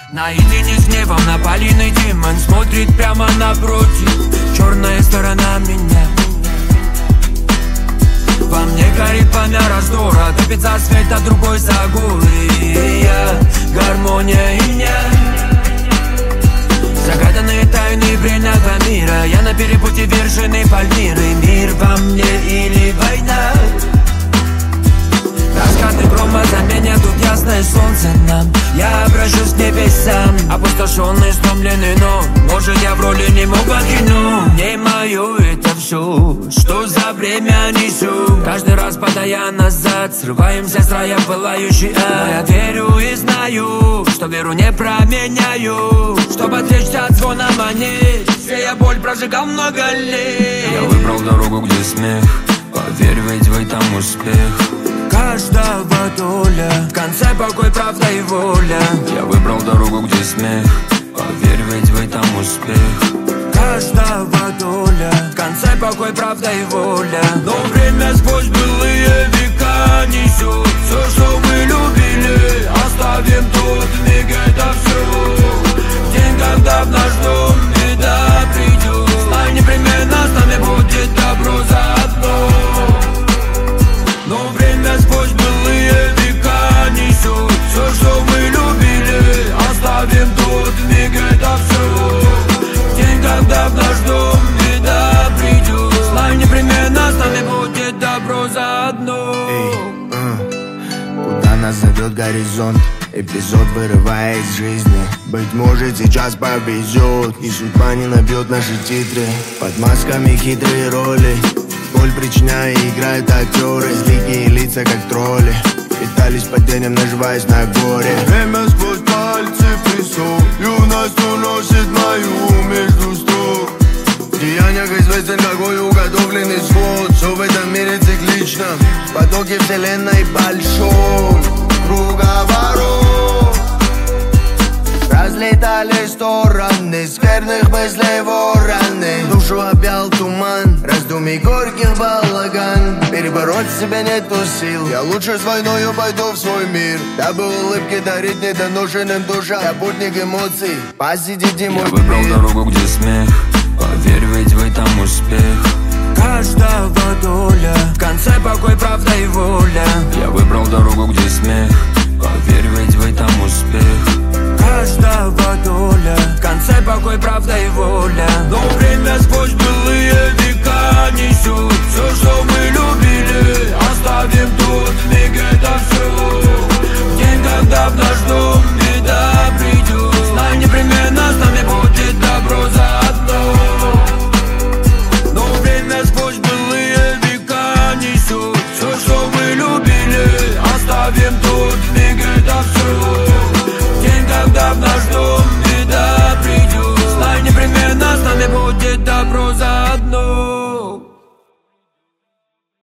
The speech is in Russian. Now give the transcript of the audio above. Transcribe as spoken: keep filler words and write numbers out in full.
Наедине с небом напаленный демон смотрит прямо напротив. Черная сторона меня. Во мне горит пламя раздора, топится свет, а другой за горы. И я, гармония и я. Загаданные тайны бренного мира. Я на перепутье вершины Пальмиры. Мир во мне или война? Раскаты грома заменят тут ясное солнце нам. Я обращусь к небесам, опустошенный, сломленный, но может я в роли не мог покину. Не мое это все, что за время несу. Каждый раз падая назад, срываемся с рая пылающий ад. Но я верю и знаю, что веру не променяю. Чтобы отвлечься от звона монет, сея боль прожигал много лет. Я выбрал дорогу, где смех, поверь, ведь в этом успех каждого доля, в конце покой, правда и воля. Я выбрал дорогу, где смех, поверь, ведь в этом успех каждого доля, в конце покой, правда и воля. Но время сквозь былые века несет все, что мы любили. Оставим тот миг, это все. День, когда в наш дом беда придет. Знай, непременно с нами будет добро заодно. Но время сквозь былые века несет все, что мы любили. Оставим тот миг, это все. День, когда в наш дом беда придет. Знай, непременно с нами будет добро заодно. Эй, uh, куда нас зовет горизонт? Эпизод вырывая из жизни. Быть может, сейчас повезет, и судьба не набьет наши титры. Под масками хитрые роли, боль причиняя, играют актеры. Злые лица, как тролли, питались падением, наживаясь на горе. Время сквозь пальцы присох, юность уносит мою между строк. В деяниях известен какой уготовленный свод. Все в этом мире циклично, потоки вселенной большой круговорот. Разлетались стороны, скверных мыслей вороны. Душу объял туман, раздумий горьких балаган. Перебороть себя нету сил, я лучше с войною пойду в свой мир, дабы улыбки дарить недоношенным душам. Я путник эмоций, посидите мой. Я выбрал дорогу, где смех, поверь, ведь в этом успех каждого доля, в конце покой, правда и воля. Я выбрал дорогу, где смех, поверь, ведь в этом успех